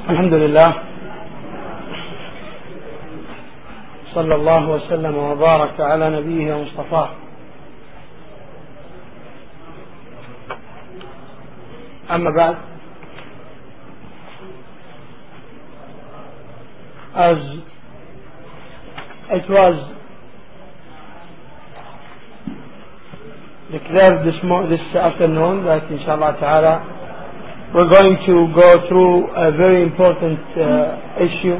الحمد لله صلى الله وسلم وبارك على نبيه ومصطفاه. أما بعد, as it was declared this afternoon that inshallah ta'ala we're going to go through a very important issue.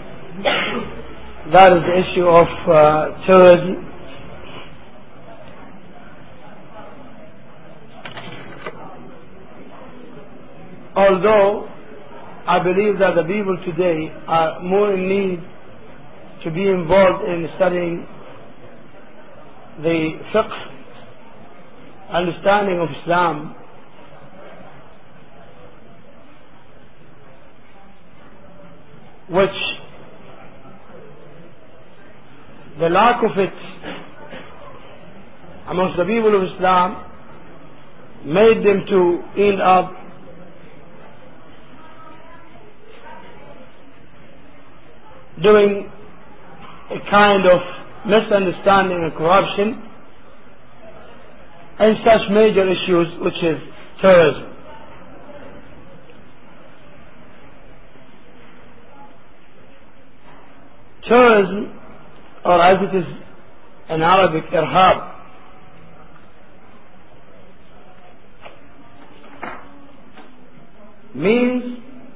That is the issue of terrorism. Although I believe that the people today are more in need to be involved in studying the fiqh, understanding of Islam, which the lack of it amongst the people of Islam made them to end up doing a kind of misunderstanding and corruption in such major issues, which is terrorism. Terrorism, or as it is in Arabic, irhab, means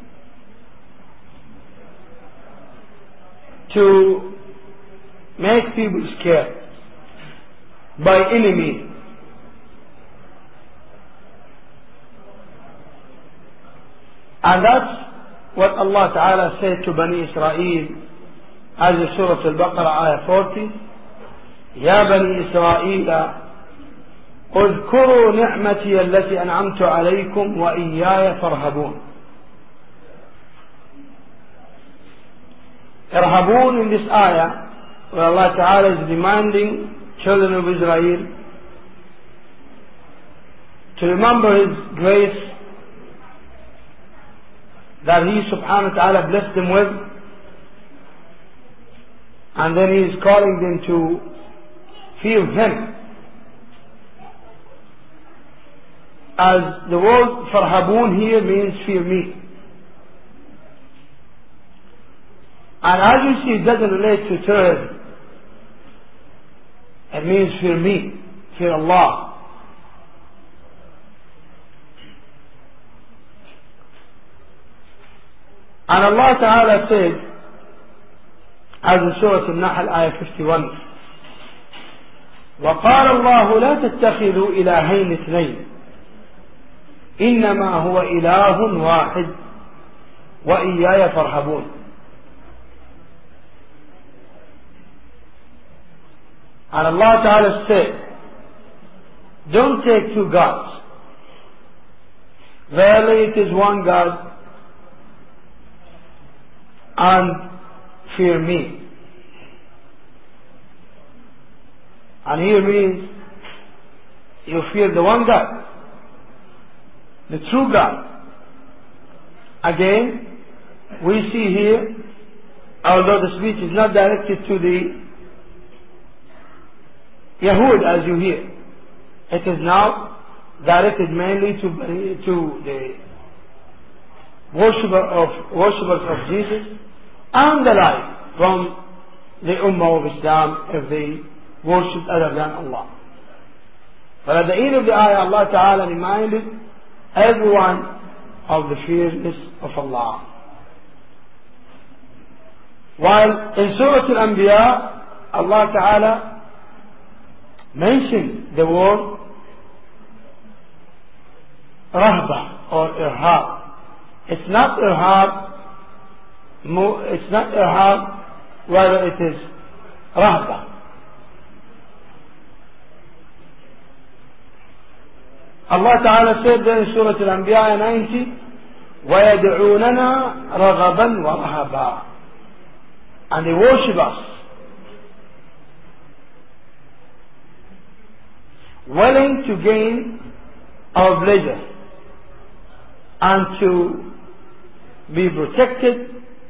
to make people scared by any means. And that's what Allah Ta'ala said to Bani Israel as in Surah Al-Baqarah ayah 40. يا بني إسرائيل اذكروا نعمتي التي أنعمت عليكم وإياي فارهبون. Irhabun in this ayah, where Allah Ta'ala is reminding children of Israel to remember His grace that He subhanahu wa ta'ala blessed them with, and then He is calling them to fear Him. As the word farhabun here means fear me. And as you see, it doesn't relate to terrorism. It means fear me, fear Allah. And Allah Ta'ala said, as in Surah Al-Nahl ayah 51, وقال الله لا تتخذوا إلهين اثنين إنما هو إله واحد وإياي فارهبون. And Allah Ta'ala said, don't take two gods. Verily it is one God, and fear me. And here means you fear the one God, the true God. Again, we see here, although the speech is not directed to the Yahud as you hear, it is now directed mainly to the worshippers of Jesus and the like from the Ummah of Islam if they worship other than Allah. But at the end of the ayah, Allah Ta'ala reminded everyone of the fearlessness of Allah. While in Surah Al-Anbiya, Allah Ta'ala mentioned the word rahba or irhab. It's not irhab, whether it is rahba. Allah Ta'ala said there in Surah Al-Anbiya 90, وَيَدْعُونَنَا رَغَبًا وَرَهَبًا. And they worship us, willing to gain our pleasure and to be protected,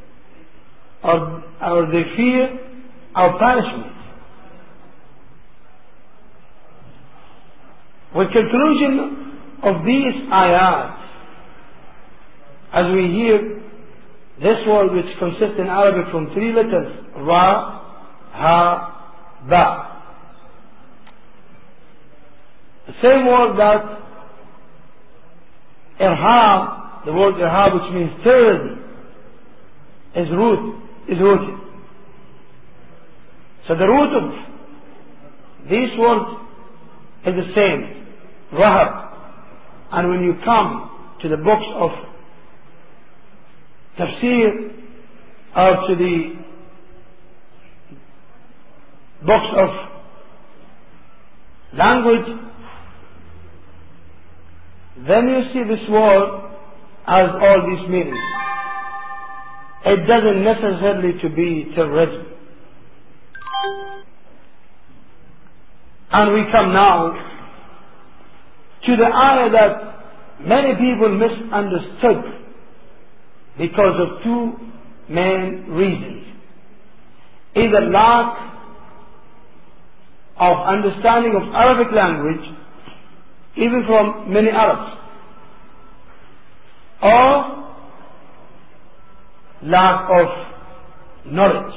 or they fear our punishment. With conclusion of these ayat, as we hear this word which consists in Arabic from 3 letters, Ra, Ha, Ba. The same word that Irhab, the word Irhab, which means terrorism, is rooted. So the root of these words is the same, Rahab. And when you come to the books of tafsir, or to the books of language, then you see this word as all these meanings. It doesn't necessarily to be terrorism. And we come now to the ayah that many people misunderstood because of 2 main reasons. Either lack of understanding of Arabic language, even from many Arabs, or lack of knowledge.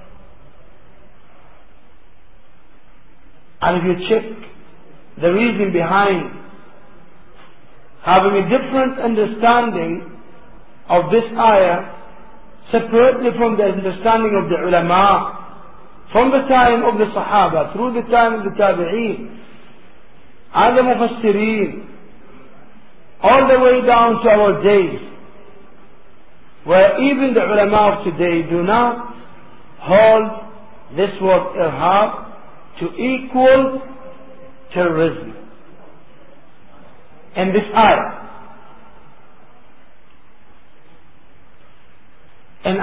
And if you check the reason behind having a different understanding of this ayah separately from the understanding of the ulama from the time of the Sahaba through the time of the Tabi'een and the Mufassirin all the way down to our days, where even the ulama of today do not hold this word irhab to equal terrorism in this ayah. In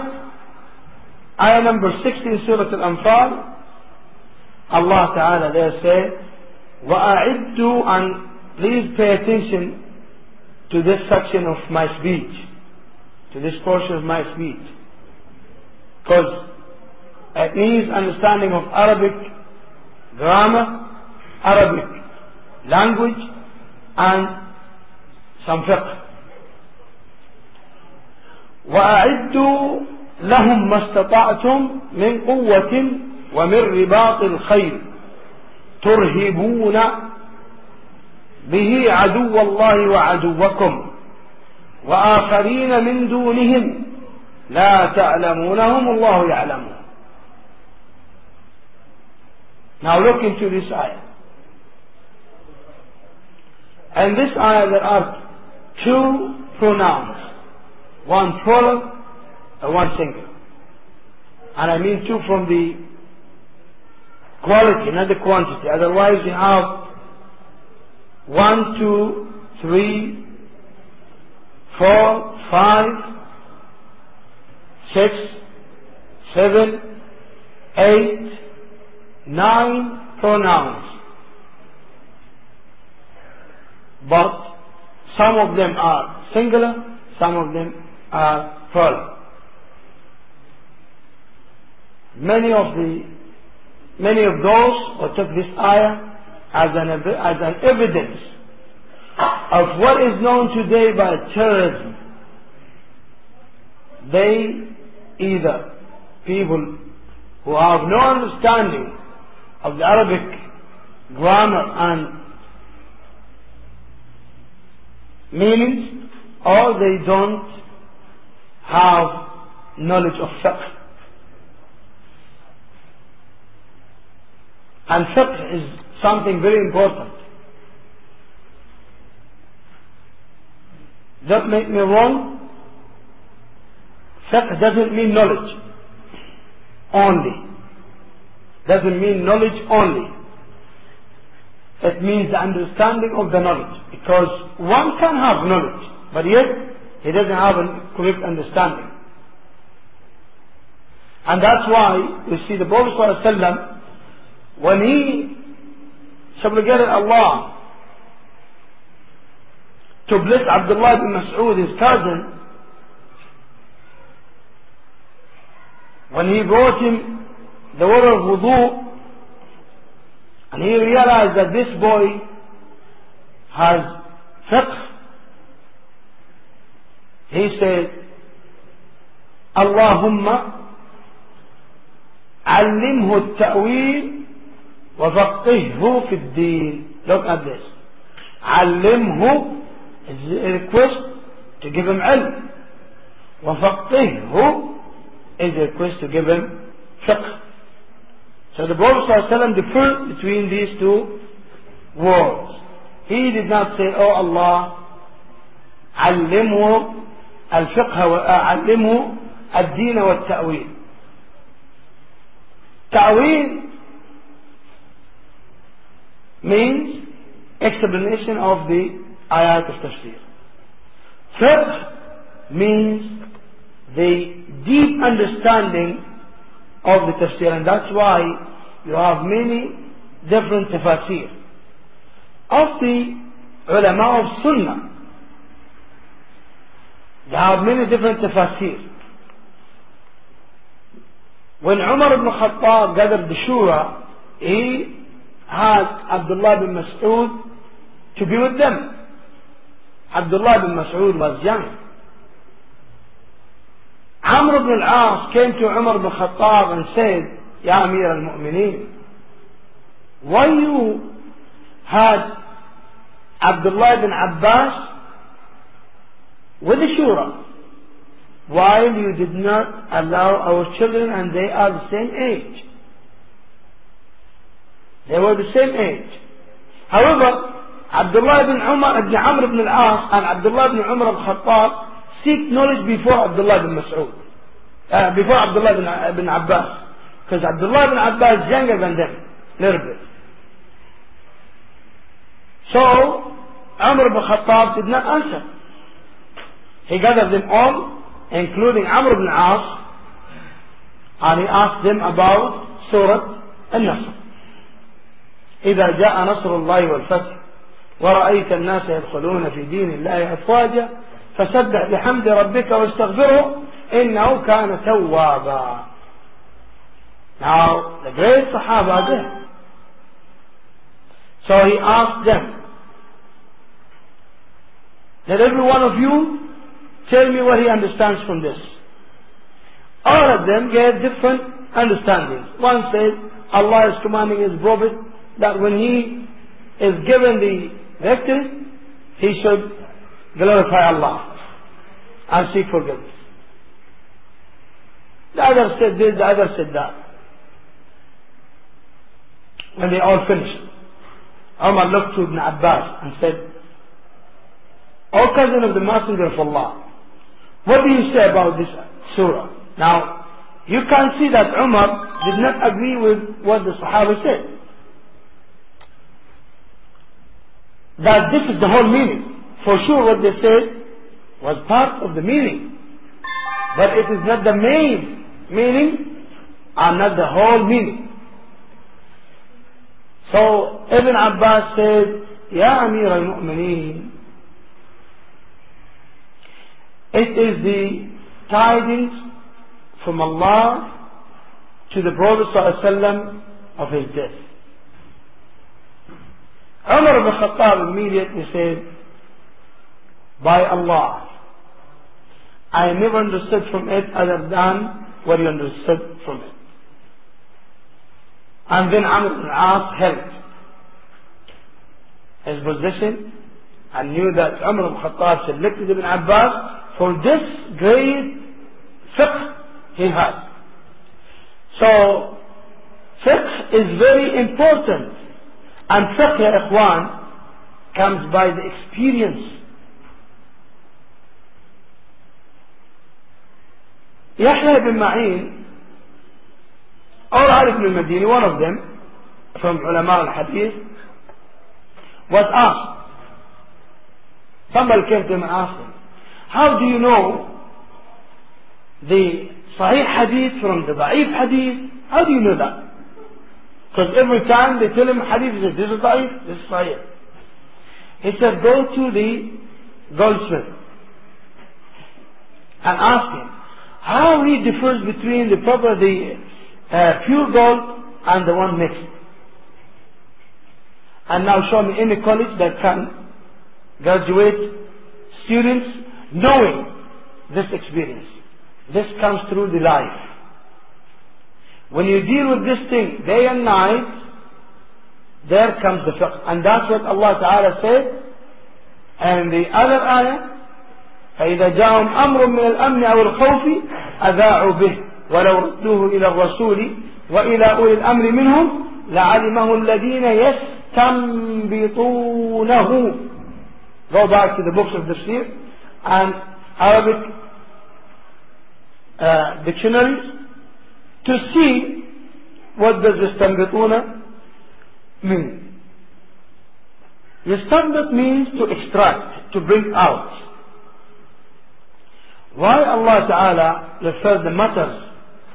ayah number 16, Surah Al-Anfal, Allah Ta'ala there says, وَأَعِدُّوا, and please pay attention to this section of my speech, to this portion of my speech, because it needs understanding of Arabic grammar, Arabic language, and some fiqh. وأعدوا لهم ما استطعتم من قوة ومن رباط الخيل ترهبون به عدو الله وعدوكم وآخرين من دونهم لا تعلمونهم الله يعلمون. Now look into this ayah. In this ayah there are 2 pronouns. One plural and one singular. And I mean 2 from the quality, not the quantity. Otherwise you have 1, 2, 3, 4, 5, 6, 7, 8, 9 pronouns. But some of them are singular, some of them are plural. Many of those who took this ayah as an evidence of what is known today by terrorism, they either people who have no understanding of the Arabic grammar and meanings, or they don't have knowledge of fiqh. And fiqh is something very important. Don't make me wrong. Fiqh doesn't mean knowledge only. Doesn't mean knowledge only. It means the understanding of the knowledge. Because one can have knowledge, but yet he doesn't have a correct understanding. And that's why we see the Prophet ﷺ, when he supplicated Allah to bless Abdullah ibn Mas'ud, his cousin, when he brought him the water of wudu, and he realized that this boy has fiqh, he said, Allahumma علمه التأويل وفقهه في الدين. Look at this. علمه is a request to give him ilm. وفقهه is a request to give him fiqh. So the Prophet ﷺ differed between these two words. He did not say, oh Allah, علمه الفقه علمه الدين والتأويل. Ta'wil means explanation of the ayat of tafsir. Fiqh means the deep understanding of the tafsir, and that's why you have many different tafsir of the ulama of sunnah. They have many different tafsir. When Umar ibn Khattab gathered the Shura, he had Abdullah bin Mas'ud to be with them. Abdullah bin Mas'ud was young. Amr ibn al-As came to Umar ibn Khattab and said, Ya Amir al-Mu'mineen, why you had Abdullah bin Abbas with the Shura, while you did not allow our children, and they are the same age? They were the same age. However, Abdullah ibn Amr ibn al-As and Abdullah ibn Umar al-Khattab seek knowledge before Abdullah ibn Mas'ud, before Abdullah ibn Abbas, because Abdullah ibn Abbas is younger than them, a little bit. So, Umar ibn Khattab did not answer. He gathered them all, including Amr ibn al-As, and he asked them about Surah An-Nasr. إذا جاء نصر الله والفتح ورأيت الناس يدخلون في دين الله أفواجا فسبح بحمد ربك واستغفره إنه كان توابا. Now the great Sahaba are there. So he asked them, let every one of you tell me what he understands from this. All of them gave different understandings. One said Allah is commanding His Prophet that when he is given the victory, he should glorify Allah and seek forgiveness. The other said this, the other said that. When they all finished, Umar looked to Ibn Abbas and said, O cousin of the Messenger of Allah, what do you say about this surah? Now, you can see that Umar did not agree with what the Sahaba said. That this is the whole meaning. For sure what they said was part of the meaning. But it is not the main meaning and not the whole meaning. So Ibn Abbas said, Ya Amir al-Mu'mineen, it is the tidings from Allah to the Prophet ﷺ of his death. Umar ibn Khattab immediately said, by Allah, I never understood from it other than what you understood from it. And then Amr ibn al-As held his position and knew that Umar ibn Khattab selected Ibn Abbas for this great fiqh he had. So, fiqh is very important. And fiqh, ya ikhwan, comes by the experience. Yahya ibn Ma'in, or Arif ibn al-Madini, one of them, from ulama al-hadith, was asked. Somebody came to him and asked him, how do you know the sahih hadith from the da'if hadith? How do you know that? Because every time they tell him hadith, he says, this is da'if, this is sahih. He said, go to the goldsmith and ask him, how he differs between the pure gold and the one mixed. And now show me any college that can graduate students knowing this experience. This comes through the life. When you deal with this thing day and night, there comes the fiqh. And that's what Allah Ta'ala said. And the other ayah, فإذا جاءهم أمر من الأمن أو الخوف أذاعوا به ولو ردوه إلى الرسول وإلى أولي الأمر منهم لعلمه الذين يستنبطونه. Go back to the books of Tafsir and Arabic dictionaries to see what does يستنبطون mean. يستنبط means to extract, to bring out. Why Allah Ta'ala refers the matters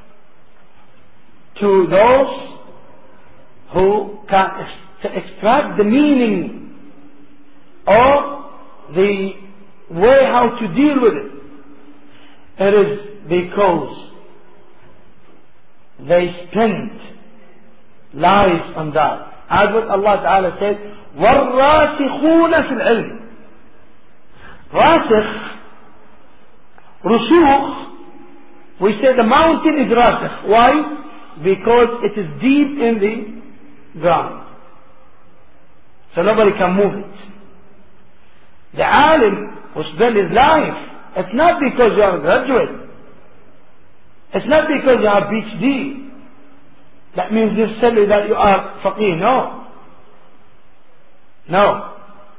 to those who can extract the meaning or the way how to deal with it? It is because they spent lives on that. As what Allah Ta'ala said, وَالرَّاسِخُونَ فِي الْعِلْمِ. راسخ, رسوخ, we say the mountain is rasikh. Why? Because it is deep in the ground. So nobody can move it. The alim who spent his life, it's not because you are a graduate. It's not because you have PhD. That means necessarily that you are faqih. No. No.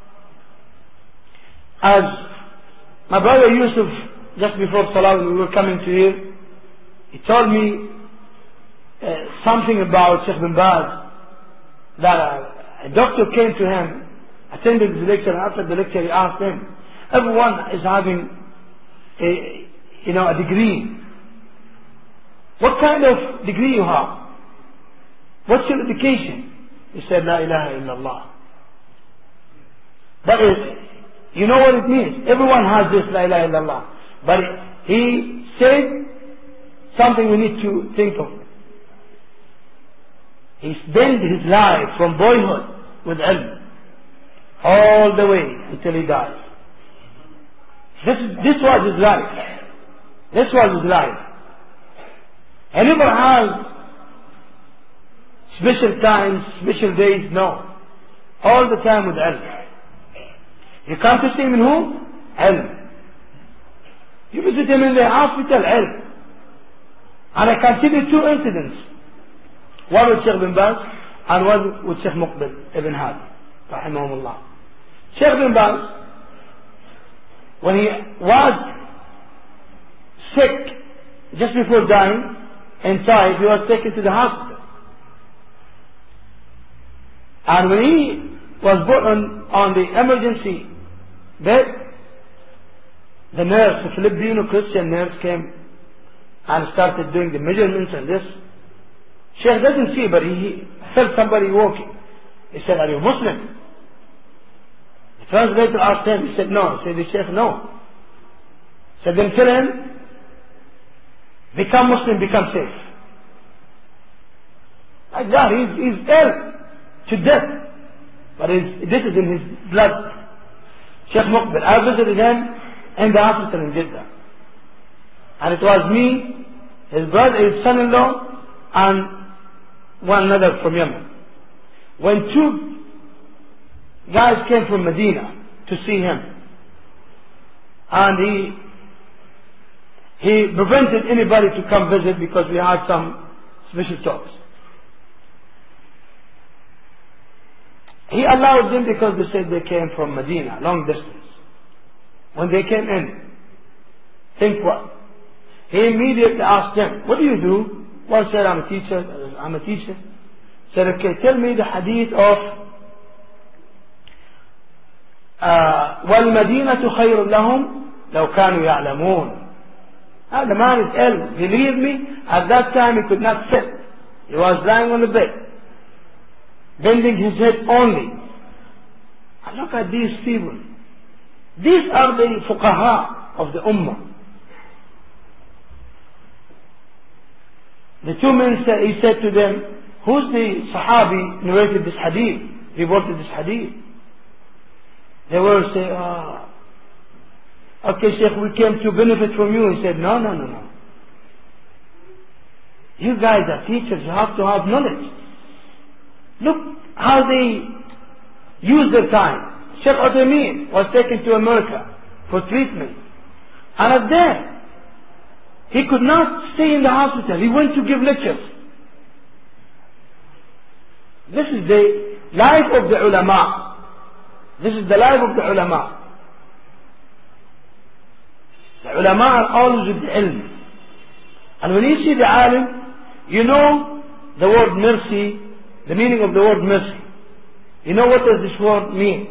As my brother Yusuf, just before Salah when we were coming to here, he told me something about Sheikh bin Baz, that a doctor came to him, attended the lecture, and after the lecture he asked him, everyone is having a degree. What kind of degree you have? What's your education? He said, La ilaha illallah. That is, you know what it means. Everyone has this, La ilaha illallah. But he said something we need to think of. He spent his life from boyhood with ilm, all the way until he died. This was his life. This was his life. He never has special times, special days, no. All the time with ilm. You come to see him in who? Ilm. You visit him in the hospital, ilm. And I can tell you two incidents. One with Sheikh bin Baz and one with Sheikh Muqbil ibn Hadi, rahimahumullah. Sheikh bin Baz, when he was sick, just before dying, inside, he was taken to the hospital. And when he was put on the emergency bed, the nurse, the Filipino Christian nurse, came and started doing the measurements and this. Sheikh doesn't see, but he felt somebody walking. He said, are you Muslim? The translator asked him, he said, no. He said, the Sheikh, no. He said, then tell him, become Muslim, become safe. Like that, he's ill to death. But this is in his blood. Sheikh Muqbil, I visited him in the hospital in Jeddah. And it was me, his brother, his son-in-law, and one another from Yemen. When two guys came from Medina to see him, and he prevented anybody to come visit because we had some special talks. He allowed them because they said they came from Medina, long distance. When they came in, think what? He immediately asked them, what do you do? One said, I'm a teacher. Said, okay, tell me the hadith of وَالْمَدِينَةُ خَيْرٌ لَهُمْ لَوْ كَانُوا يَعْلَمُونَ. The man is ill. Believe me, at that time he could not sit. He was lying on the bed, bending his head only. And look at these people. These are the fuqaha of the ummah. The two men said, he said to them, who's the Sahabi narrated this hadith, reported this hadith? They were saying, okay Sheikh, we came to benefit from you. He said, no. You guys are teachers, you have to have knowledge. Look how they use their time. Sheikh Uthaymeen was taken to America for treatment. And at there, he could not stay in the hospital. He went to give lectures. This is the life of the ulama. This is the life of the ulama. The ulama are always with the ilm. And when you see the alim, you know the word mercy, the meaning of the word mercy. You know what does this word mean.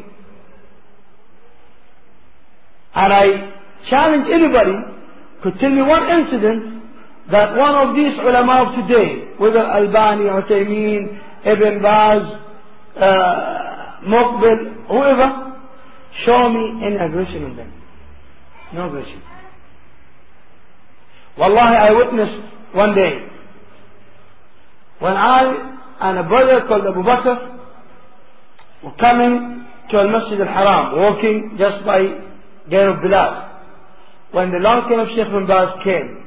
And I challenge anybody could tell me one incident that one of these ulama of today, whether Albani, Uthaymeen, Ibn Baz, Muqbil, whoever, show me any aggression in them. No aggression. Wallahi, I witnessed one day when I and a brother called Abu Bakr were coming to Al-Masjid Al-Haram, walking just by Gair of Bilal. When the long cane of Sheikh Ibn Baz came,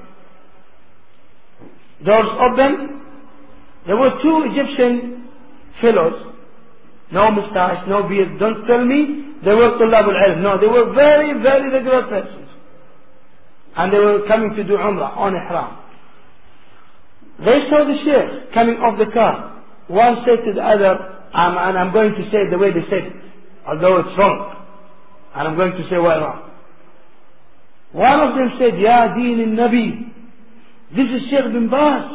doors opened, there were two Egyptian fellows, no moustache, no beard. Don't tell me they were Tullab al-Ilm. No, they were very, very regular persons. And they were coming to do Umrah on Ihram. They saw the Sheikh coming off the car. One said to the other, and I'm going to say it the way they said it, although it's wrong. And I'm going to say why wrong. One of them said, Ya Deen al-Nabi, this is Sheikh Ibn Baz.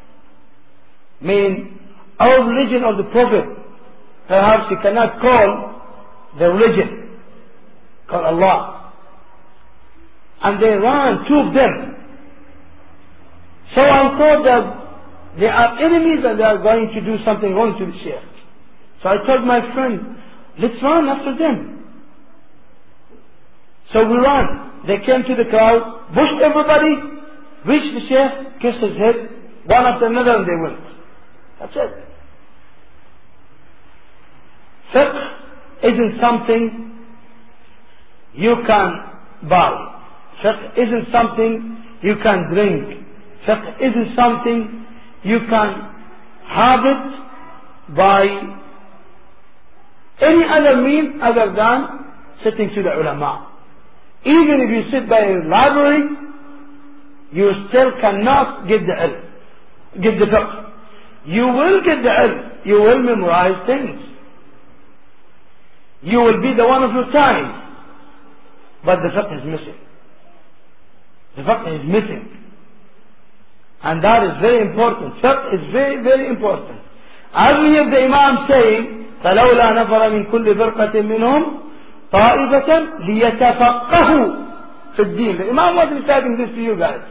Mean, our religion of the Prophet, perhaps you cannot call the religion, call Allah. And they ran, two of them. So I thought that they are enemies and they are going to do something wrong to the Sheikh. So I told my friend, let's run after them. So we ran. They came to the crowd, pushed everybody, reached the Sheikh, kissed his head, one after another, and they went. That's it. Fiqh isn't something you can buy. Fiqh isn't something you can drink. Fiqh isn't something you can have it by any other means other than sitting to the ulama. Even if you sit by a library, you still cannot get the ilm, get the fiqh. You will get the ilm. You will memorize things. You will be the one of your time. But the fiqh is missing. The fiqh is missing. And that is very important. Fiqh is very, very important. As we have the Imam saying, فَلَوْلَا نَفَرَ مِنْ كُلِّ فِرْقَةٍ مِّنْهُمْ طائفة ليتفقهوا في الدين. The Imam was reciting this to you guys.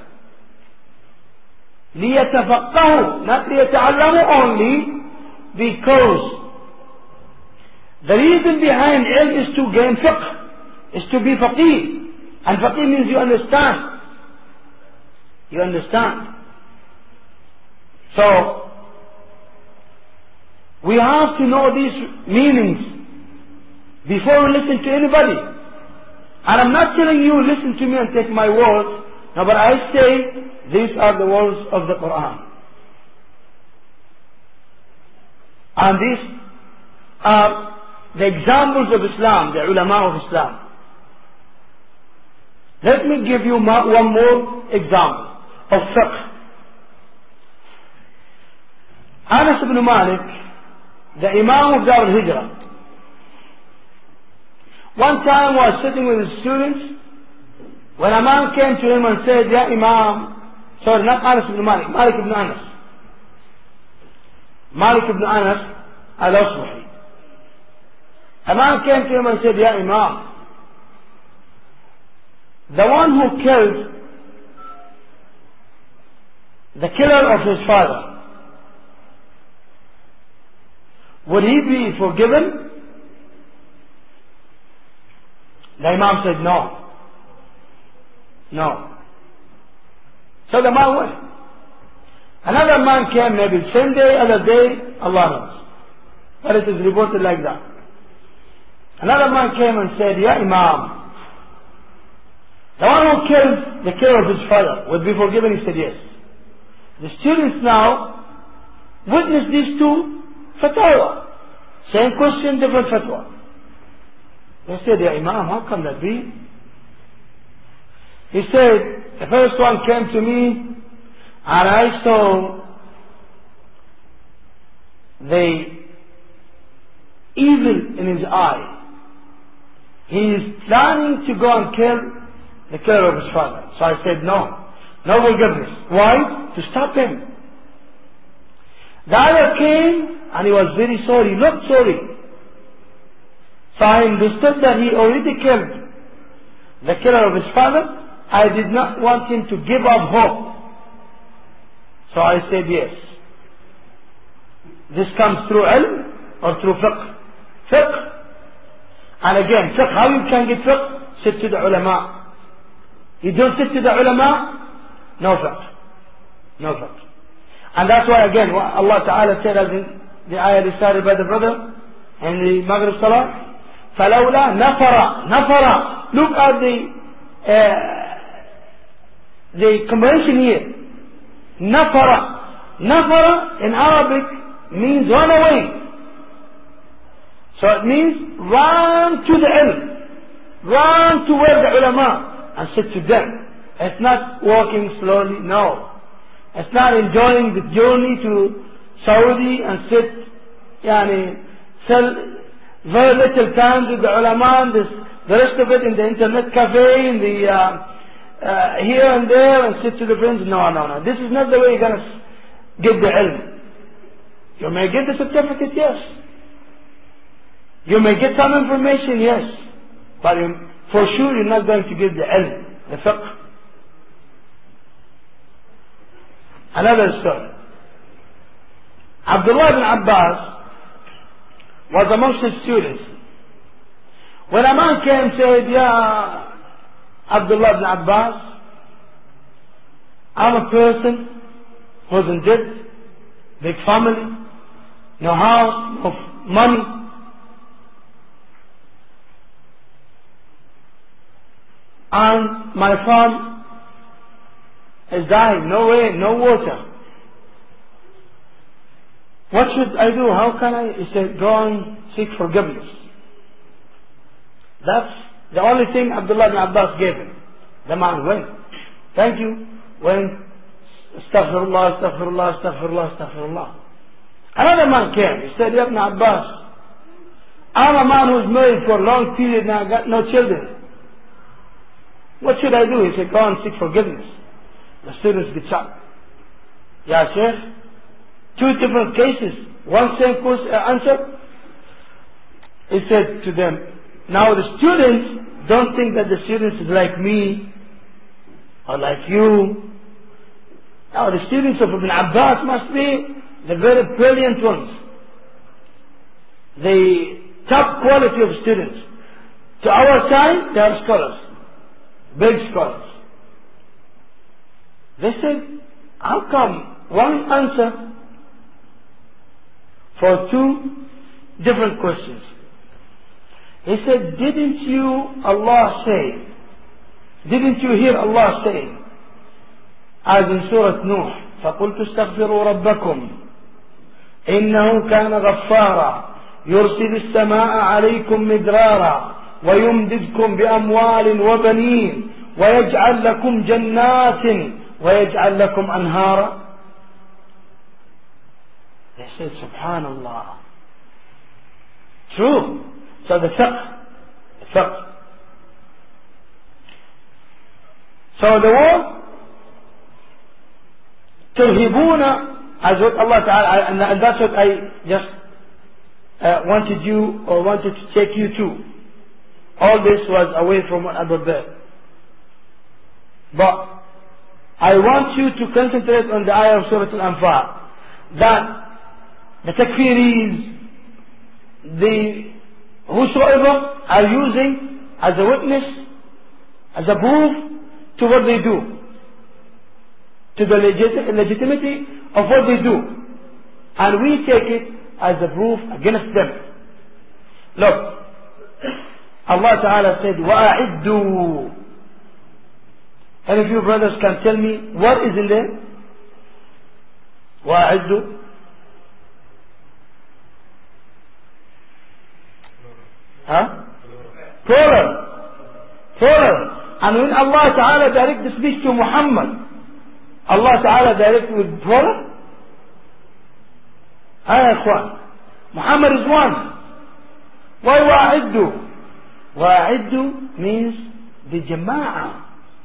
ليتفقهوا, not ليتعلموا only, because the reason behind ilm is to gain fiqh, is to be faqih. And faqih means you understand. You understand. So, we have to know these meanings before we listen to anybody. And I'm not telling you, listen to me and take my words. No, but I say, these are the words of the Quran. And these are the examples of Islam, the ulama of Islam. Let me give you one more example of fiqh. Anas ibn Malik, the Imam of Dar al-Hijrah, one time was sitting with his students when a man came to him and said, Ya Imam, sorry, not Anas ibn Malik, Malik ibn Anas. Malik ibn Anas al-Asbahi. A man came to him and said, Ya Imam, the one who killed the killer of his father, would he be forgiven? The Imam said, no. No. So the man went. Another man came maybe the same day, other day, Allah knows. But it is reported like that. Another man came and said, Ya Imam, the one who killed the killer of his father would be forgiven. He said yes. The students now witness these two fatwa. Same question, different fatwa. They said, Ya Imam, how can that be? He said, the first one came to me and I saw the evil in his eye. He is planning to go and kill the killer of his father. So I said, no forgiveness. Why? To stop him. The other came and he was very sorry, looked sorry. So I understood that he already killed the killer of his father. I did not want him to give up hope. So I said yes. This comes through ilm or through fiqh? Fiqh. And again, fiqh, how you can get fiqh? Sit to the ulama. You don't sit to the ulama, no fiqh. No fiqh. And that's why again, what Allah Ta'ala said as in the ayah recited by the brother in the Maghrib Salah, فَلَوْلَا نَفَرَ. Look at the convention here. Nafara. Nafara in Arabic means run away. So it means run to the ilm. Run to where the ulama and sit to them. It's not walking slowly, no. It's not enjoying the journey to Saudi and sit, sell very little time with the ulama and the rest of it in the internet cafe, in the here and there and sit to the friends. No. This is not the way you're going to get the ilm. You may get the certificate, yes. You may get some information, yes. But for sure you're not going to get the ilm, the fiqh. Another story. Abdullah ibn Abbas was amongst his students. When a man came and said, Ya Abdullah ibn Abbas, I'm a person who's in debt, big family, no house, no money. And my farm is dying, no rain, no water. What should I do? How can I? He said, go and seek forgiveness. That's the only thing Abdullah ibn Abbas gave him. The man went. Thank you. Went. Astaghfirullah, astaghfirullah, astaghfirullah, astaghfirullah. Another man came. He said, Ya Ibn Abbas, I'm a man who's married for a long period and I got no children. What should I do? He said, go and seek forgiveness. The students get shocked. Ya Sheikh, two different cases. One same answer. He said to them, now the students don't think that the students is like me or like you. Now the students of Ibn Abbas must be the very brilliant ones. The top quality of students. To our time, they are scholars. Big scholars. They said, how come one answer for two different questions? He said, didn't you hear Allah say, as in Surah Nuh, فَقُلْتُ اسْتَغْفِرُوا رَبَّكُمْ إِنَّهُ كَانَ غَفَّارًا يُرْسِلِ السَّمَاءَ عَلَيْكُمْ مِدْرَارًا وَيُمْدِدْكُمْ بِأَمْوَالٍ وَبَنِينَ وَيَجْعَلْ لَكُمْ جَنَّاتٍ وَيَجْعَلْ لَكُمْ أَنْهَارًا. They said, Subhanallah. True. So the fiqh. So the word ترهبون, as what Allah Ta'ala, and that's what I just wanted to take you to. All this was away from what I brought there. But I want you to concentrate on the ayah of Surah Al-Anfal, that the takfiris, the whosoever are using as a witness, as a proof to what they do, to the legitimacy of what they do. And we take it as a proof against them. Look, Allah Ta'ala said, وَأَعِدُّوا. Any of you brothers can tell me what is in there? وَأَعِدُّوا. Huh? Plural. Plural. And when Allah Ta'ala direct the speech to Muhammad, Allah Ta'ala direct with plural? Ya ikhwan. Muhammad is one. Why wa'iddu? Wa'iddu means the jama'ah.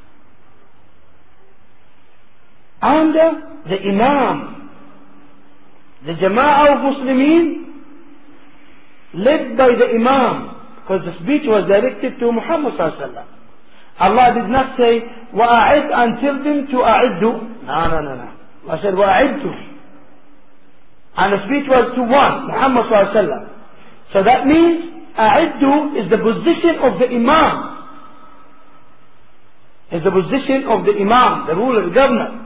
Under the Imam. The jama'ah of Muslimin led by the Imam. Because the speech was directed to Muhammad Sallallahu Alaihi Wasallam. Allah did not say, وَأَعِدْ and tell them to أَعِدُّ. No. Allah said, وَأَعِدُّ. And the speech was to one, Muhammad Sallallahu Alaihi Wasallam. So that means, أَعِدُّ is the position of the Imam. Is the position of the Imam, the ruler, the governor.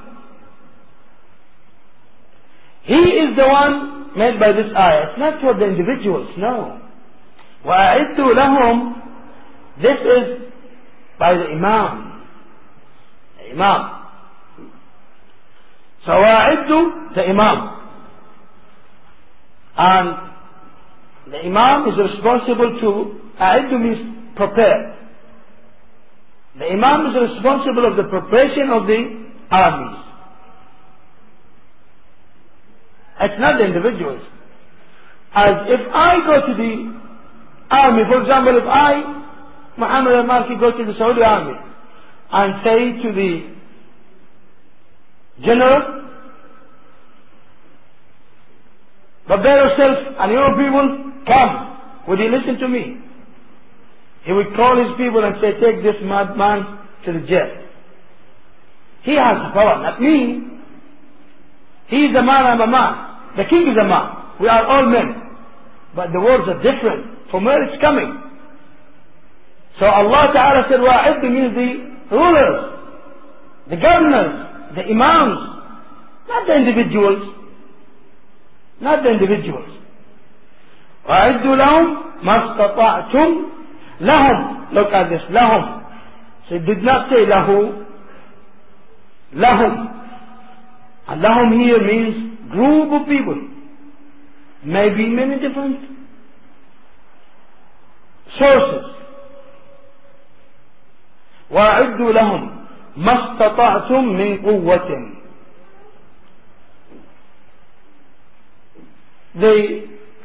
He is the one made by this ayah. It's not for the individuals, no. وَأَعِدُّ لَهُمْ. This is by the Imam. The Imam. So وَأَعِدُّ the Imam. And the Imam is responsible to, أَعِدُّ means prepare. The Imam is responsible of the preparation of the armies. It's not the individuals. As if I go to the army, for example, if I, Muhammad al-Malki, go to the Saudi army and say to the general, prepare yourself and your people, come, would he listen to me? He would call his people and say, take this madman to the jail. He has the power, not me. He is a man, I'm a man. The king is a man. We are all men. But the words are different from where it's coming. So Allah Ta'ala said, وَأَعِدُّ means the rulers, the governors, the imams, not the individuals. Not the individuals. وَأَعِدُّ لَهُمْ مَا اسْتَطَعْتُمْ. لَهُمْ. Look at this. لَهُمْ. So it did not say lahu. لَهُمْ. And lahum here means group of people. Maybe many different sources. وَأَعِدُّ لَهُمْ مَا اسْتَطَعْتُمْ مِنْ قُوَّةٍ. The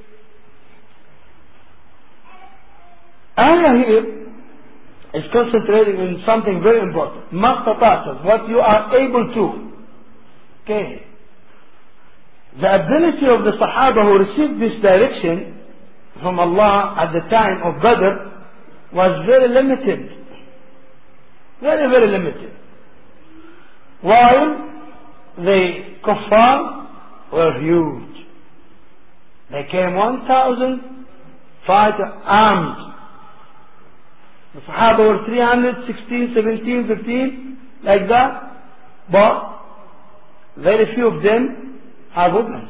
ayah here is concentrating on something very important. مَا اسْتَطَعْتُمْ, what you are able to. Okay. The ability of the Sahaba who received this direction from Allah at the time of Badr was very limited. Very, very limited. While the kuffar were huge. They came 1,000 fighters armed. The Sahaba were 316, 17, 15, like that. But very few of them have weapons.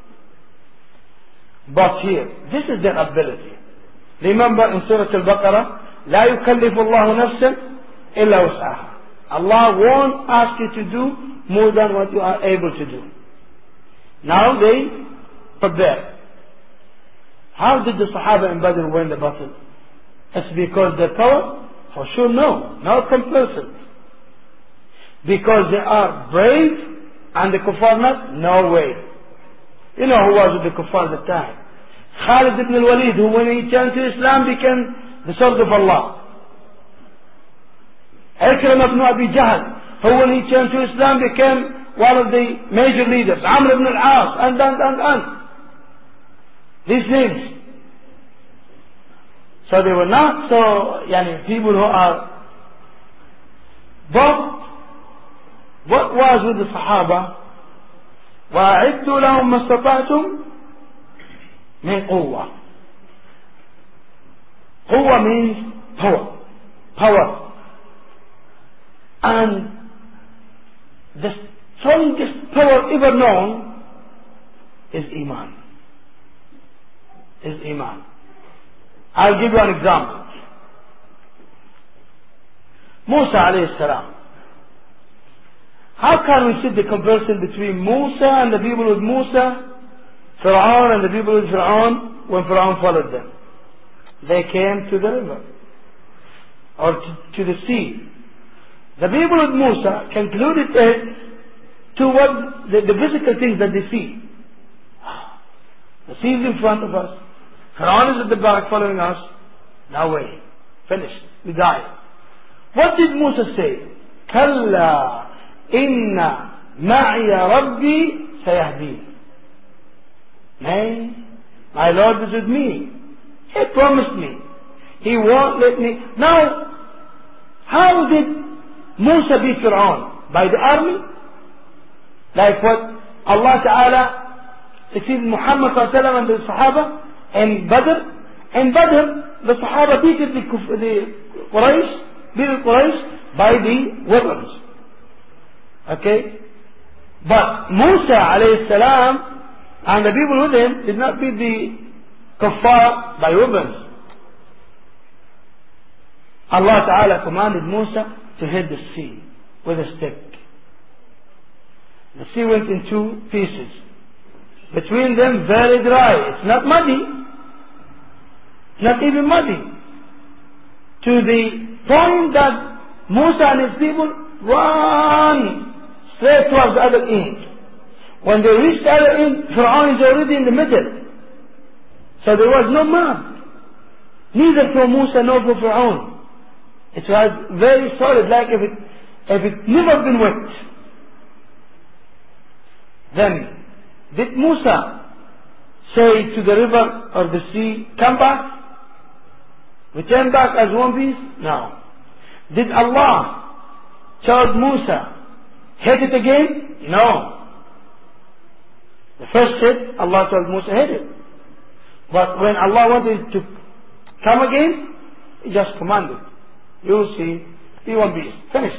But here, this is their ability. Remember in Surah Al-Baqarah, لا يكلف الله نفسا إلا وسعها. Allah won't ask you to do more than what you are able to do. Now they prepare. How did the Sahaba in Badr win the battle? It's because their power? For sure no. No compulsion. Because they are brave and the kuffar not? No way. You know who was with the kuffar at the time? Khalid ibn al-Walid, who when he turned to Islam became the sword of Allah. Ikram ibn Abi Jahl, who when he turned to Islam became one of the major leaders. Amr ibn al-As, and. These names. So they were not people who are. But what was with the Sahaba? وَأَعِدُّوا لَهُمْ مَا اسْتَطَعْتُمْ مِنْ قُوَّةٍ. Quwwah means power. Power. And the strongest power ever known is Iman. Is Iman. I'll give you an example. Musa alayhi salam. How can we see the comparison between Musa and the people with Musa, Fir'aun and the people with Fir'aun, when Fir'aun followed them? They came to the river, or to the sea. The people with Musa concluded it to what the physical things that they see. The sea is in front of us. Fir'aun is at the back following us. Now wait. Finished. We die. What did Musa say? Kalla inna ma'iya rabbi sayahdeen. Nay, my Lord is with me. He promised me. He won't let me. Now, how did Musa beat Fir'aun? By the army? Like what Allah Ta'ala succeeded Muhammad Sallallahu and the Sahaba in Badr. In Badr, the Sahaba beat the Quraysh by the weapons. Okay? But Musa alayhi salam and the people with him did not beat the kuffar by weapons. Allah Ta'ala commanded Musa to hit the sea with a stick. The sea went in two pieces. Between them very dry. It's not muddy. Not even muddy. To the point that Musa and his people run straight towards the other end. When they reached the other end, Fir'aun is already in the middle. So there was no mud. Neither for Musa nor for Fir'aun. It was very solid, like if it never been wet. Then, did Musa say to the river or the sea, come back? Return back as one piece? No. Did Allah tell Musa, hit it again? No. The first hit, Allah told Musa, hit it. But when Allah wanted to come again, He just commanded. You will see, be one piece. Finished.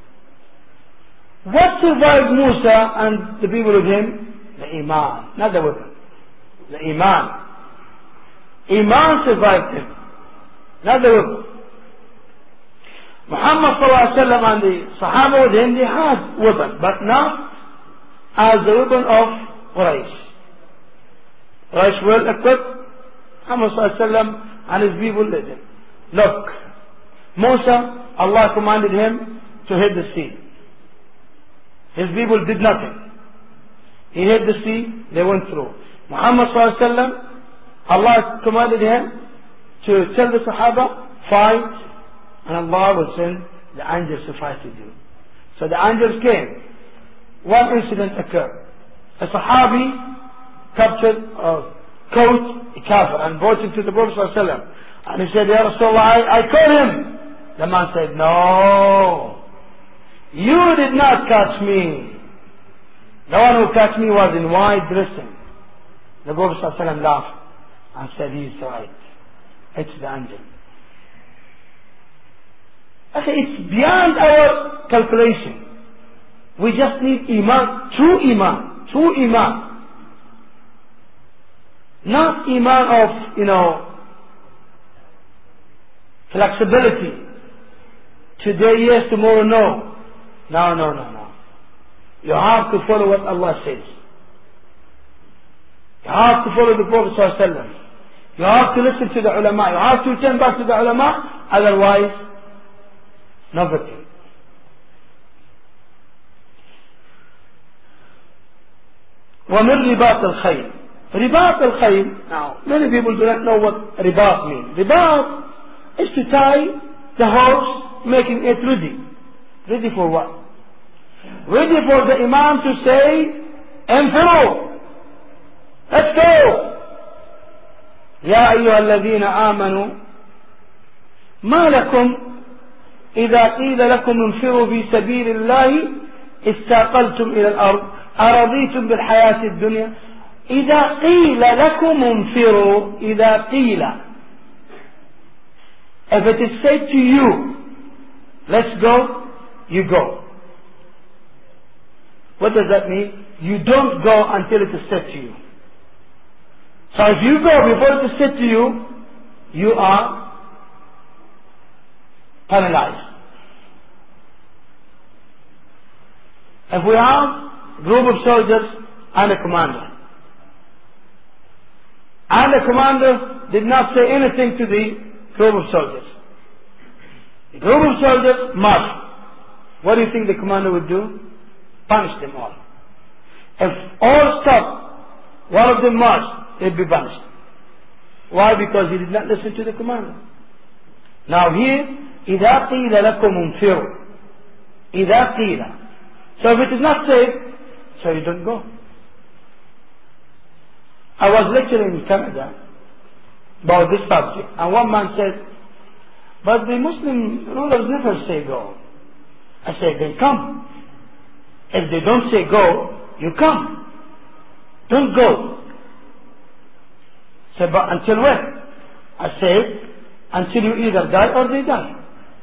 What survived Musa and the people with him? The Iman, not the weapon. The Iman. Iman survived him, not the weapon. Muhammad Sallallahu Alaihi Wasallam and the Sahaba with him, they had weapons, but not as the weapon of Quraysh. Quraysh well equipped. Muhammad Sallallahu Alaihi Wasallam and his people led him. Look, Musa, Allah commanded him to hit the sea. His people did nothing. He hit the sea, they went through. Muhammad Sallallahu Alaihi Wasallam, Allah commanded him to tell the Sahaba, fight, and Allah will send the angels to fight with you. So the angels came. One incident occurred. A Sahabi captured a coat, a kafir, and brought him to the Prophet Sallallahu Alaihi Wasallam. And he said, Ya Rasulullah, I caught him. The man said, no, you did not catch me. The one who catch me was in white dressing. The Prophet Sallallahu Alaihi Wasallam laughed and said, he's right. It's the angel. Okay, it's beyond our calculation. We just need Iman, true Iman, true Iman. Not Iman of, flexibility. Today yes, tomorrow no. No. You have to follow what Allah says. You have to follow the Prophet Sallallahu Alaihi Wasallam. You have to listen to the ulama. You have to turn back to the ulama. Otherwise, nothing. ومن رباط الخيل. رباط الخيل. Now, many people do not know what ribat means. Ribat is to tie the horse, making it ready. Ready for what? Ready for the Imam to say, انفروا. Let's go. يا أيها الذين آمنوا ما لكم إذا قيل لكم انفروا في سبيل الله استاقلتم إلى الأرض أرضيتم بالحياة الدنيا إذا قيل لكم انفروا إذا قيل. If it is said to you, let's go, you go. What does that mean? You don't go until it is said to you. So if you go before it is said to you, you are penalized. If we have a group of soldiers and a commander, and the commander did not say anything to the group of soldiers, the group of soldiers marched. What do you think the commander would do? Punish them all. If all stopped, one of them marched, they'd be punished. Why? Because he did not listen to the commander. Now here, إِذَا قِيلَ لَكُمْ انْفِرُوا. إِذَا قِيلَ. So if it is not safe, so you don't go. I was lecturing in Canada about this subject, and one man said, but the Muslim rulers never say go. I said, then come. If they don't say go, you come. Don't go. Said, but until when? I said, until you either die or they die.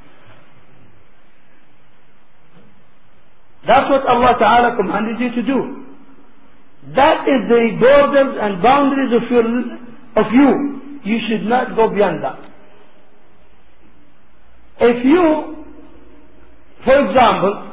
That's what Allah Ta'ala commanded you to do. That is the borders and boundaries of you. You should not go beyond that. If you, for example,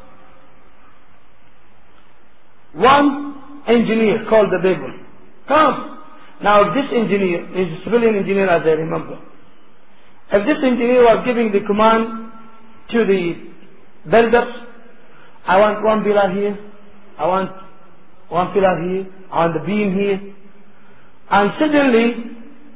one engineer called the big one, come. Now if this engineer is a civilian engineer, as I remember, if this engineer was giving the command to the builders, I want one pillar here, I want one pillar here, I want the beam here, and suddenly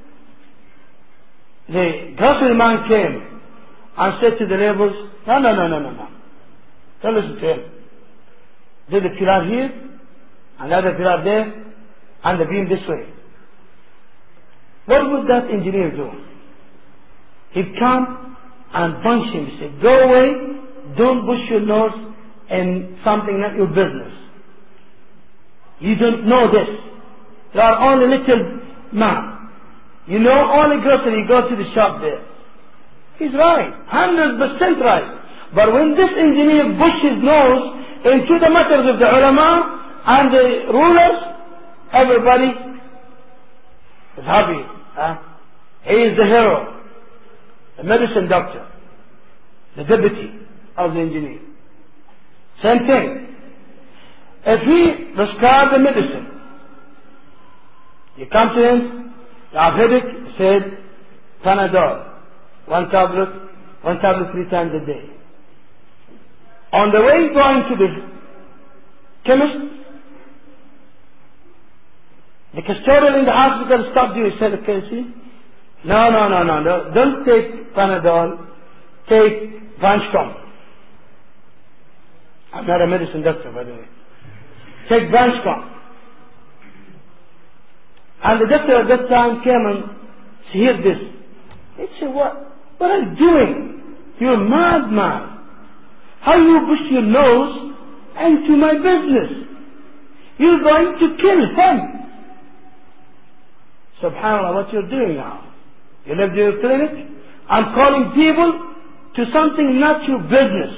the grocery man came and said to the laborers, no. Don't listen to him. There's a pillar here, another pillar there, and the beam this way. What would that engineer do? He'd come and punch him. He said, go away, don't push your nose in something not your business. You don't know this. You are only little man. You know only grocery, you go to the shop there. He's right, 100% right. But when this engineer pushed his nose into the matters of the ulama and the rulers, everybody is happy. He is the hero, the medicine doctor, the deputy of the engineer. Same thing. If he prescribed the medicine, you come to him, you have headache, he said, Panadol, one tablet 3 times a day. On the way going to the chemist, the custodian in the hospital stopped you. He said, okay, see? No. Don't take Panadol. Take Vanscom. I'm not a medicine doctor, by the way. Take Vanscom. And the doctor at that time came and heard this. He said, what are you doing? You're a madman. How you push your nose into my business? You're going to kill him. Subhanallah, what you're doing now. You left your clinic. I'm calling people to something not your business.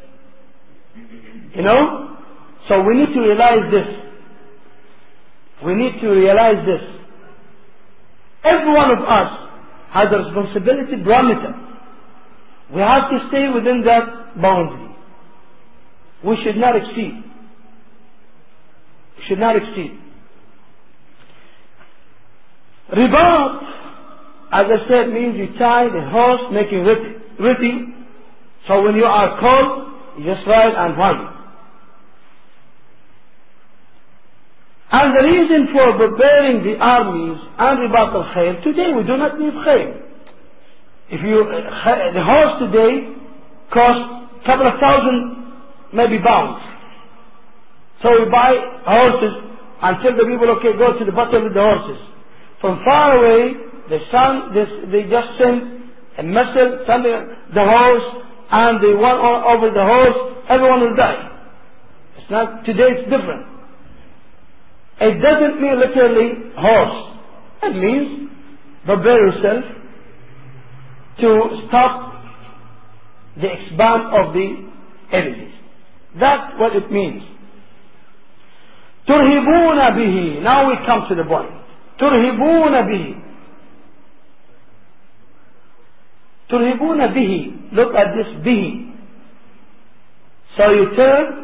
You know? So we need to realize this. We need to realize this. Every one of us has a responsibility parameter. We have to stay within that boundary. We should not exceed. We should not exceed. Ribat, as I said, means you tie the horse, making ready. So when you are called, you just ride and run. And the reason for preparing the armies and Ribat al-Khayr, today we do not need khayr. The horse today costs a couple of thousand maybe pounds. So we buy horses and tell the people, okay, go to the battle with the horses. From far away, they just send a missile, the horse, and the one over the horse, everyone will die. It's not, today it's different. It doesn't mean literally horse. It means prepare yourself to stop the expand of the enemies. That's what it means. ترهبون به. Now we come to the point. ترهبون به. ترهبون به. Look at this به. So you turn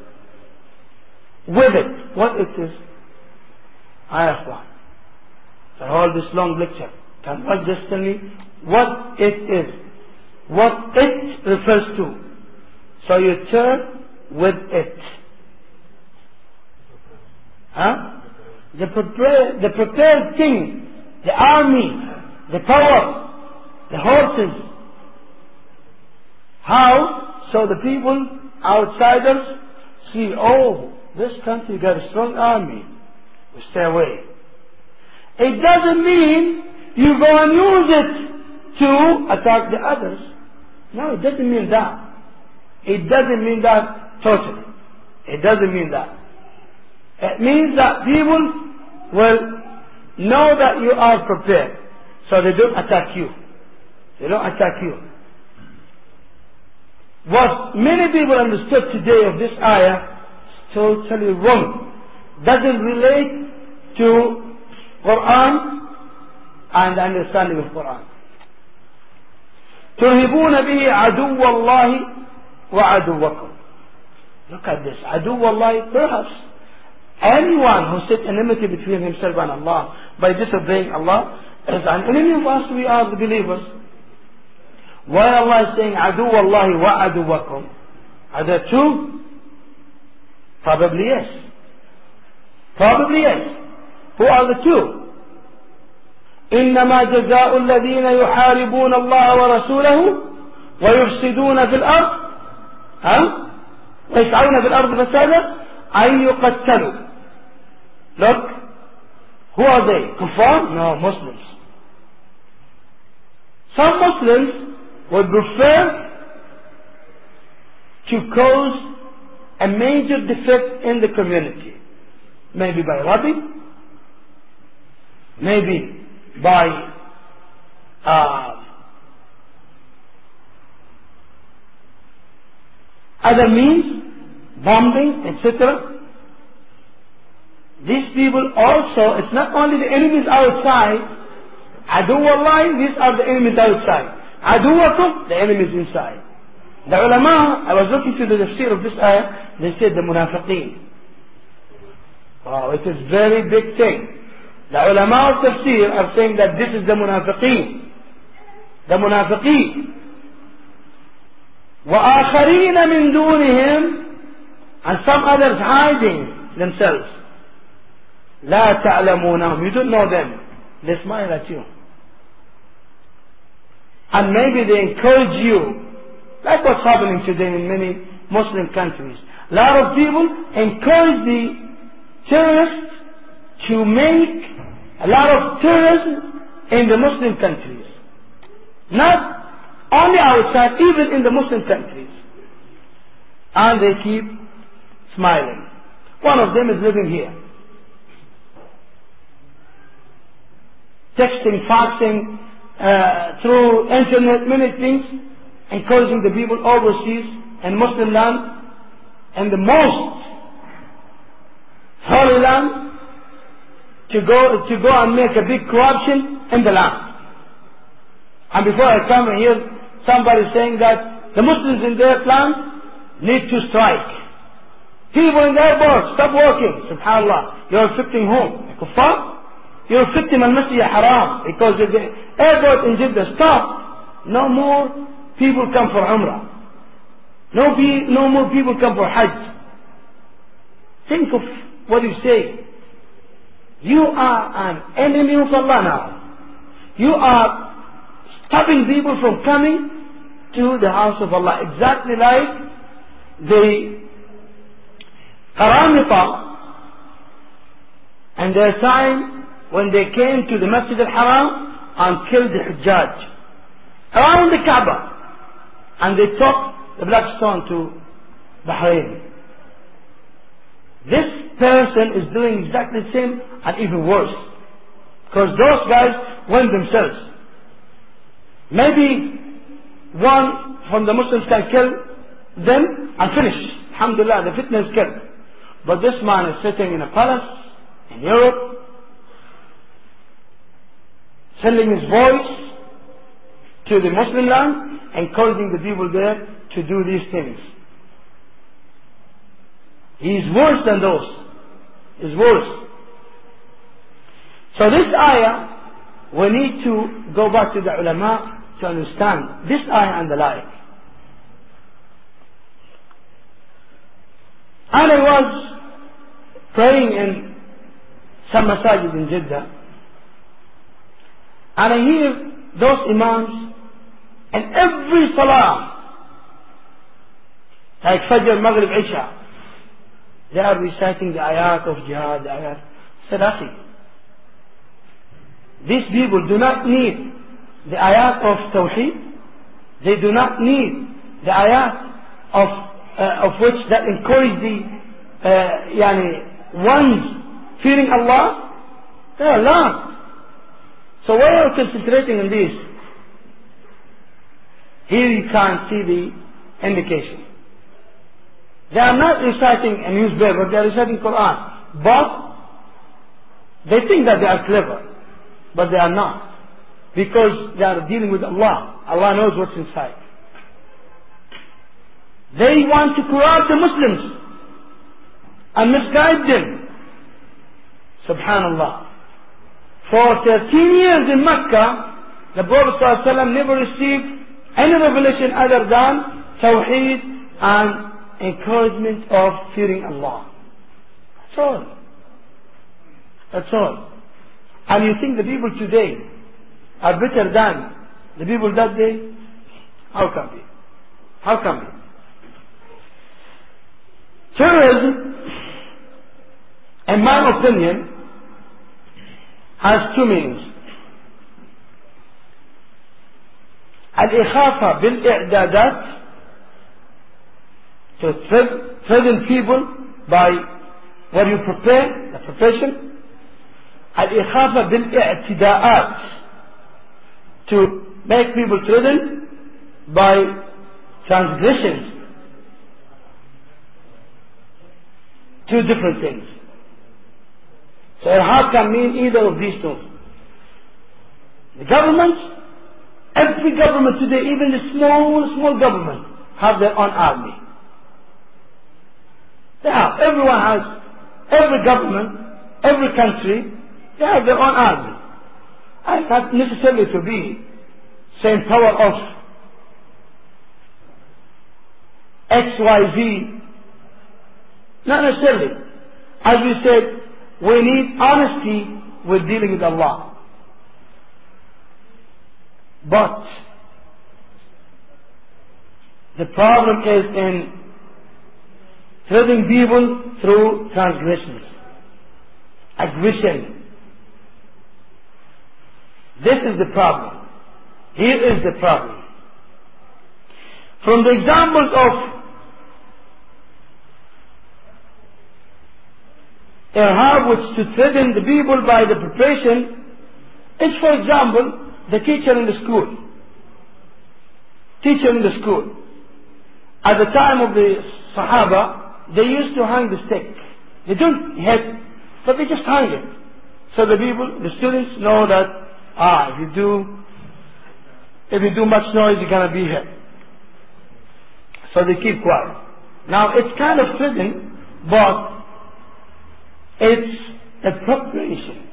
with it. What it is? Ayah 1. So hold this long lecture. Can one just tell me what it is? What it refers to? So you turn with it. Huh? The prepared thing, the army, the power, the horses. How? So the people, outsiders, see, oh, this country got a strong army. We stay away. It doesn't mean you go and use it to attack the others. No, it doesn't mean that. It doesn't mean that totally. It doesn't mean that. It means that people will know that you are prepared. So they don't attack you. They don't attack you. What many people understood today of this ayah is totally wrong. Doesn't relate to Quran and understanding of Quran. ترهبون به عدو الله وعدوكم. Look at this. عدو الله, perhaps anyone who set enmity between himself and Allah by disobeying Allah is an enemy of us. We are the believers. Why Allah is saying عدو الله وعدوكم? Are there two? Probably yes. Probably yes. Who are the two? إنما جزاء الذين يحاربون الله ورسوله ويفسدون في الأرض ويسعون في الأرض فسادا أن يقتلوا. Look, who are they? Kuffar? No, Muslims. Some Muslims would prefer to cause a major defect in the community. Maybe by robbing, maybe by other means, bombing, etc. These people also, it's not only the enemies outside. Adu Allah, these are the enemies outside. Aduwakum, the enemies inside. The ulama, I was looking to the tafsir of this ayah, they said the munafiqeen. Wow, it is very big thing. The ulama of tafsir are saying that this is the munafiqeen. The munafiqeen. وآخرين من دونهم, and some others hiding themselves. لا تعلمونهم, you don't know them. They smile at you. And maybe they encourage you, like what's happening today in many Muslim countries. A lot of people encourage the terrorists to make a lot of terrorism in the Muslim countries. Not only outside, even in the Muslim countries. And they keep smiling. One of them is living here. Texting, faxing, through internet, many things, encouraging the people overseas and Muslim land and the most holy land to go and make a big corruption in the land. And before I come and hear somebody saying that the Muslims in their land need to strike. People in the airport, stop working. Subhanallah. You're affecting whom? The kuffar? You're affecting al-Masjid Haram. Because the airport in Jeddah, stop. No more people come for Umrah. No more people come for Hajj. Think of what you say. You are an enemy of Allah now. You are stopping people from coming to the house of Allah. Exactly like the Qaramita and their time when they came to the Masjid al-Haram and killed the Hujjaj around the Kaaba, and they took the black stone to Bahrain. This person is doing exactly the same and even worse, because those guys went themselves. Maybe one from the Muslims can kill them and finish. Alhamdulillah, the fitna is killed. But this man is sitting in a palace in Europe, sending his voice to the Muslim land, encouraging the people there to do these things. He is worse than those. He is worse. So this ayah, we need to go back to the ulama to understand this ayah and the like. And I was praying in some masajid in Jeddah, and I hear those imams, and every salah, like Fajr, Maghrib, Isha, they are reciting the ayat of jihad, the ayat. Sadaqi. These people do not need the ayat of Tawheed. They do not need the ayat of which that encourage the ones fearing Allah. They are lost. So why are you concentrating on this? Here you can't see the indication. They are not reciting a newspaper, they are reciting Quran. But they think that they are clever. But they are not. Because they are dealing with Allah. Allah knows what's inside. They want to corrupt the Muslims and misguide them. Subhanallah. For 13 years in Mecca, the Prophet ﷺ never received any revelation other than Tawheed and encouragement of fearing Allah. That's all. That's all. And you think the people today are better than the people that day? How can be? How can be? Terrorism, in my opinion, has two meanings. Al-Ikhafa bil-i'dadat, to threaten people by what you prepare, the preparation. Al-Ikhafa bil-i'tida'at, to make people threatened by transgressions. Two different things. So irhab can mean either of these two. The government, every government today, even the small government, have their own army. They have. Everyone has. Every government, every country, they have their own army. And not necessarily to be same power of XYZ. Not necessarily. As we said, we need honesty with dealing with Allah. But the problem is in threatening people through transgressions, aggression. This is the problem. Here is the problem. From the examples of irhab, which to threaten the people by the preparation, is, for example, the teacher in the school. Teacher in the school. At the time of the Sahaba, they used to hang the stick. They don't hit, but they just hang it. So the people, the students know that, if you do much noise, you're going to be hit. So they keep quiet. Now it's kind of threatening, but it's a preparation.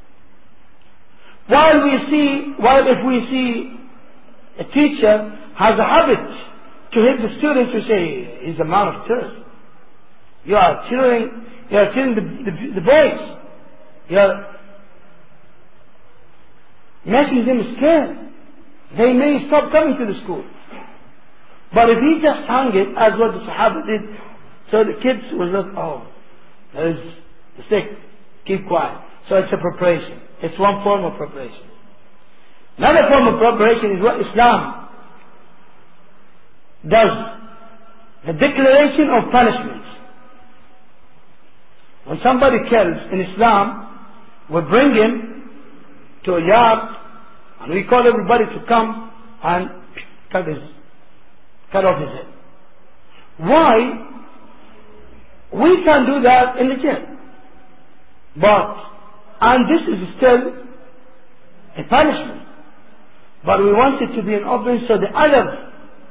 While if we see a teacher has a habit to hit the students, we say he's a man of terror. You are cheering the boys. You are making them scared. They may stop coming to the school. But if he just hung it, as what the Sahaba did, so the kids will look, there is the stick, keep quiet. So it's a preparation. It's one form of preparation. Another form of preparation is what Islam does. The declaration of punishments. When somebody kills in Islam, we bring him to a yard and we call everybody to come and cut off his head. Why? We can do that in the jail. And this is still a punishment. But we want it to be an open so the others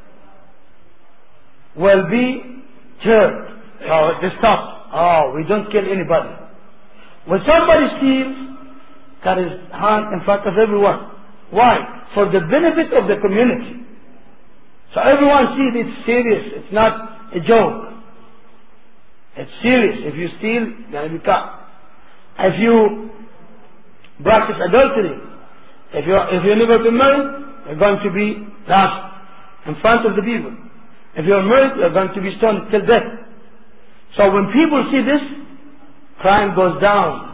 will be heard. So they stop. Oh, we don't kill anybody. When somebody steals, cut his hand in front of everyone. Why? For the benefit of the community. So everyone sees it's serious. It's not a joke. It's serious. If you steal, you're going to be cut. If you practice adultery, if you've never been married, you're going to be lashed in front of the people. If you're married, you're going to be stoned till death. So when people see this, crime goes down.